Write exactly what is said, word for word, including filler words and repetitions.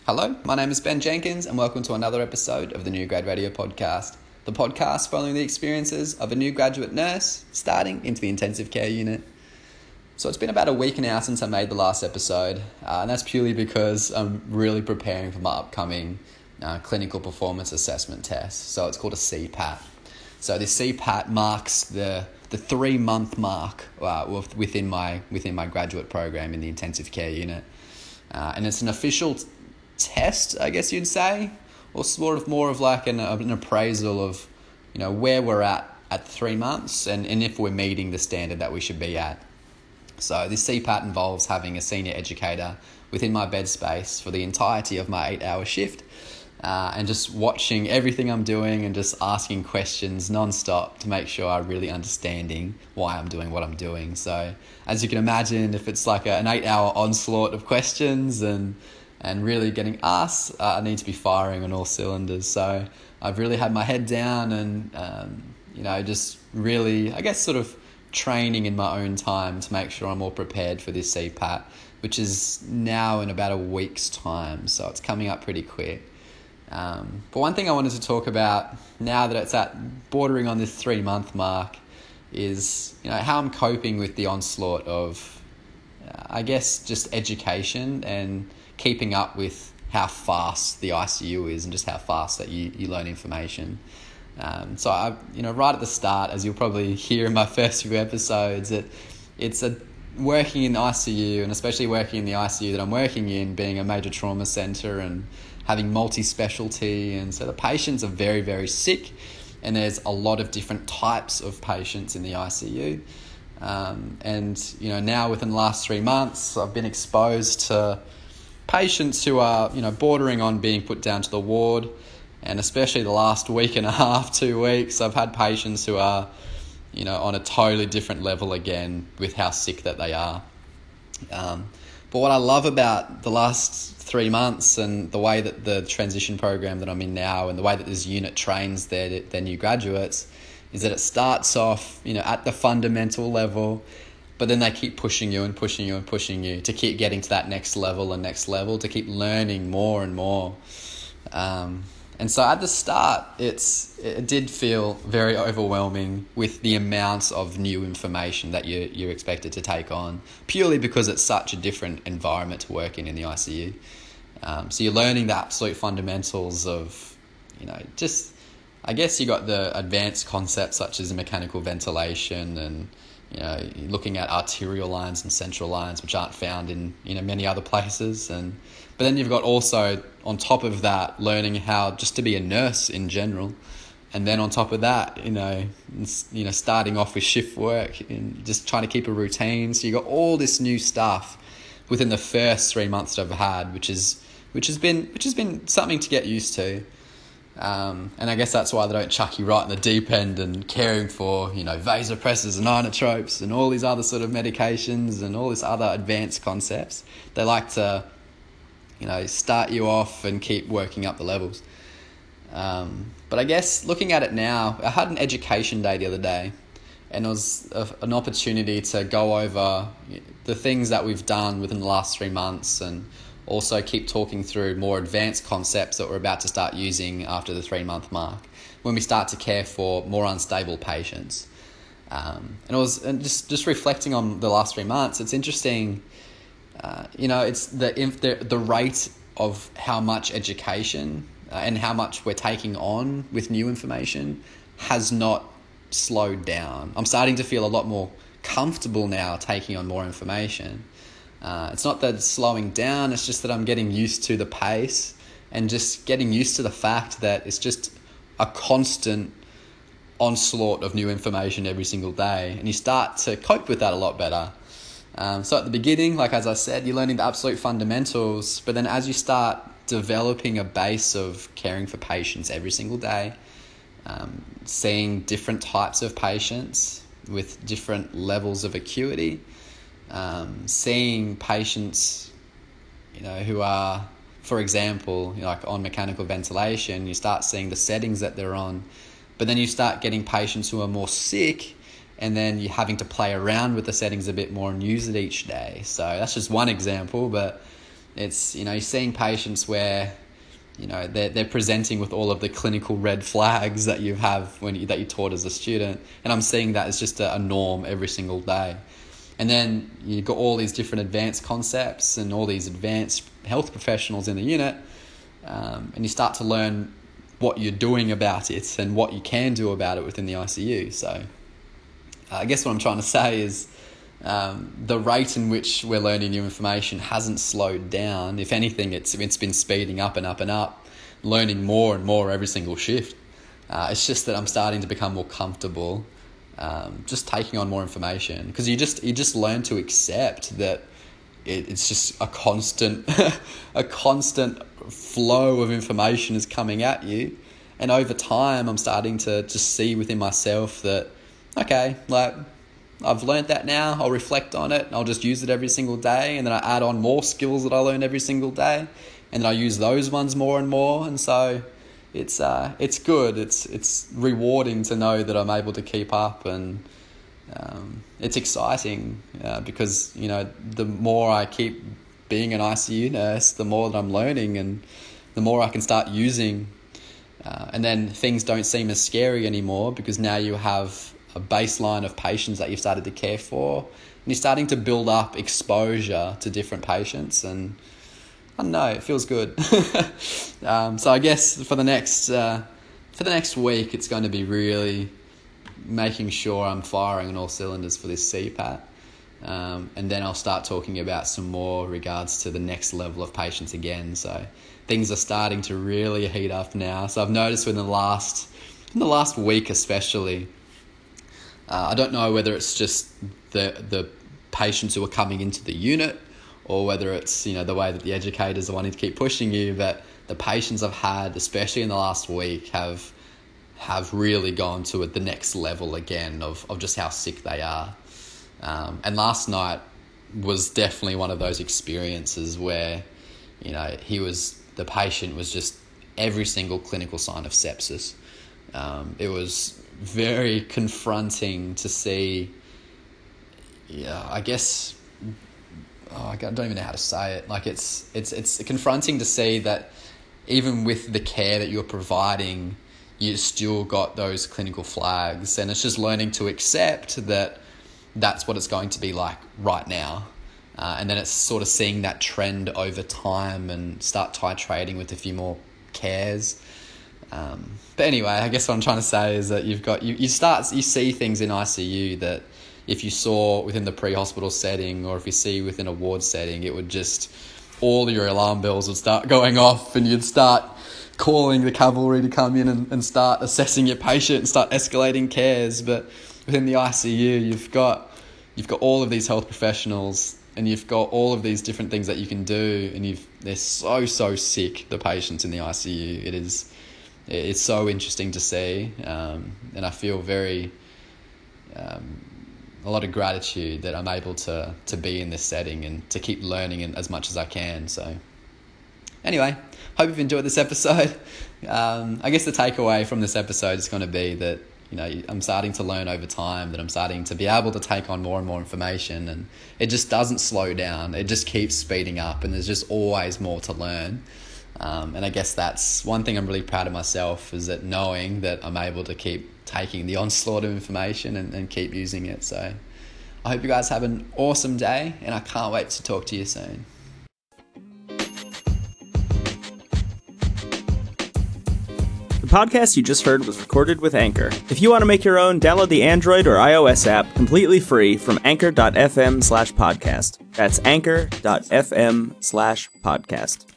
Hello, my name is Ben Jenkins and welcome to another episode of the New Grad Radio Podcast, the podcast following the experiences of a new graduate nurse starting into the intensive care unit. So it's been about a week now since I made the last episode, uh, and that's purely because I'm really preparing for my upcoming uh, clinical performance assessment test. So it's called a C PAT. So this C PAT marks the the three month mark uh, within my within my graduate program in the intensive care unit, uh, and it's an official t- test, I guess you'd say, or sort of more of like an, an appraisal of, you know, where we're at at three months and, and if we're meeting the standard that we should be at. So this C PAT involves having a senior educator within my bed space for the entirety of my eight hour shift, uh, and just watching everything I'm doing and just asking questions non-stop to make sure I'm really understanding why I'm doing what I'm doing. So as you can imagine, if it's like a, an eight hour onslaught of questions and and really getting asked, uh, I need to be firing on all cylinders. So I've really had my head down and, um, you know, just really, I guess, sort of training in my own time to make sure I'm all prepared for this C PAT, which is now in about a week's time. So it's coming up pretty quick. Um, but one thing I wanted to talk about now that it's at bordering on this three month mark is, you know, how I'm coping with the onslaught of, uh, I guess, just education and keeping up with how fast the I C U is and just how fast that you, you learn information. Um, so I, you know, right at the start, as you'll probably hear in my first few episodes, it it's a working in the I C U, and especially working in the I C U that I'm working in, being a major trauma centre and having multi-specialty, and so the patients are very, very sick, and there's a lot of different types of patients in the I C U. Um, and you know, now within the last three months, I've been exposed to patients who are, you know, bordering on being put down to the ward, and especially the last week and a half, two weeks, I've had patients who are, you know, on a totally different level again with how sick that they are. Um, but what I love about the last three months and the way that the transition program that I'm in now and the way that this unit trains their their new graduates is that it starts off, you know, at the fundamental level, but then they keep pushing you and pushing you and pushing you to keep getting to that next level and next level, to keep learning more and more. Um, and so at the start, it's it did feel very overwhelming with the amounts of new information that you, you're expected to take on, purely because it's such a different environment to work in in the I C U. Um, so you're learning the absolute fundamentals of, you know, just, I guess you got the advanced concepts such as mechanical ventilation and, you know, looking at arterial lines and central lines, which aren't found in, you know, many other places. And but then you've got also, on top of that, learning how just to be a nurse in general. And then on top of that, you know, you know, starting off with shift work and just trying to keep a routine. So you got all this new stuff within the first three months that I've had, which is which has been which has been something to get used to. Um, and I guess that's why they don't chuck you right in the deep end and caring for, you know, vasopressors and inotropes and all these other sort of medications and all these other advanced concepts. They like to, you know, start you off and keep working up the levels. Um, but I guess looking at it now, I had an education day the other day, and it was a, an opportunity to go over the things that we've done within the last three months and also keep talking through more advanced concepts that we're about to start using after the three-month mark, when we start to care for more unstable patients. Um, and it was and just just reflecting on the last three months. It's interesting, uh, you know, it's the the the rate of how much education uh, and how much we're taking on with new information has not slowed down. I'm starting to feel a lot more comfortable now taking on more information. Uh, it's not that it's slowing down, it's just that I'm getting used to the pace and just getting used to the fact that it's just a constant onslaught of new information every single day, and you start to cope with that a lot better. Um, so at the beginning, like as I said, you're learning the absolute fundamentals, but then as you start developing a base of caring for patients every single day, um, seeing different types of patients with different levels of acuity, Um, seeing patients, you know, who are, for example, you know, like on mechanical ventilation, you start seeing the settings that they're on, but then you start getting patients who are more sick, and then you're having to play around with the settings a bit more and use it each day. So that's just one example, but It's, you know, you're seeing patients where, you know, they're, they're presenting with all of the clinical red flags that you have when you, that you taught as a student. And I'm seeing that as just a, a norm every single day. And then you've got all these different advanced concepts and all these advanced health professionals in the unit. Um, and you start to learn what you're doing about it and what you can do about it within the I C U. So uh, I guess what I'm trying to say is um, the rate in which we're learning new information hasn't slowed down. If anything, it's it's been speeding up and up and up, learning more and more every single shift. Uh, it's just that I'm starting to become more comfortable um, just taking on more information, because you just you just learn to accept that it, it's just a constant a constant flow of information is coming at you. And over time, I'm starting to just see within myself that, okay, like, I've learned that now, I'll reflect on it, I'll just use it every single day, and then I add on more skills that I learn every single day, and then I use those ones more and more. And so it's uh it's good, it's it's rewarding to know that I'm able to keep up, and um, it's exciting uh, because, you know, the more I keep being an I C U nurse, the more that I'm learning and the more I can start using. Uh, and then things don't seem as scary anymore, because now you have a baseline of patients that you've started to care for, and you're starting to build up exposure to different patients, and I don't know, it feels good. um, so I guess for the next uh, for the next week, it's going to be really making sure I'm firing on all cylinders for this C PAT. Um, and then I'll start talking about some more regards to the next level of patients again. So things are starting to really heat up now. So I've noticed in the last, in the last week especially, uh, I don't know whether it's just the the patients who are coming into the unit, or whether it's, you know, the way that the educators are wanting to keep pushing you, but the patients I've had, especially in the last week, have have really gone to the next level again of, of just how sick they are. Um, and last night was definitely one of those experiences where, you know, he was, the patient was just every single clinical sign of sepsis. Um, it was very confronting to see, yeah, I guess, oh, I don't even know how to say it. Like it's, it's, it's confronting to see that even with the care that you're providing, you still got those clinical flags, and it's just learning to accept that that's what it's going to be like right now. Uh, and then it's sort of seeing that trend over time and start titrating with a few more cares. Um, but anyway, I guess what I'm trying to say is that you've got, you, you start, you see things in I C U that if you saw within the pre-hospital setting, or if you see within a ward setting, it would just, all your alarm bells would start going off, and you'd start calling the cavalry to come in and, and start assessing your patient and start escalating cares. But within the I C U, you've got you've got all of these health professionals, and you've got all of these different things that you can do, and you've they're so so sick, the patients in the I C U. It is it's so interesting to see, um, and I feel very um, a lot of gratitude that I'm able to to be in this setting and to keep learning as much as I can. So anyway, hope you've enjoyed this episode. Um, I guess the takeaway from this episode is going to be that, you know, I'm starting to learn over time, that I'm starting to be able to take on more and more information, and it just doesn't slow down. It just keeps speeding up, and there's just always more to learn. Um, and I guess that's one thing I'm really proud of myself, is that knowing that I'm able to keep taking the onslaught of information and, and keep using it. So I hope you guys have an awesome day, and I can't wait to talk to you soon. The podcast you just heard was recorded with Anchor. If you want to make your own, download the Android or iOS app completely free from anchor.fm slash podcast. That's anchor.fm slash podcast.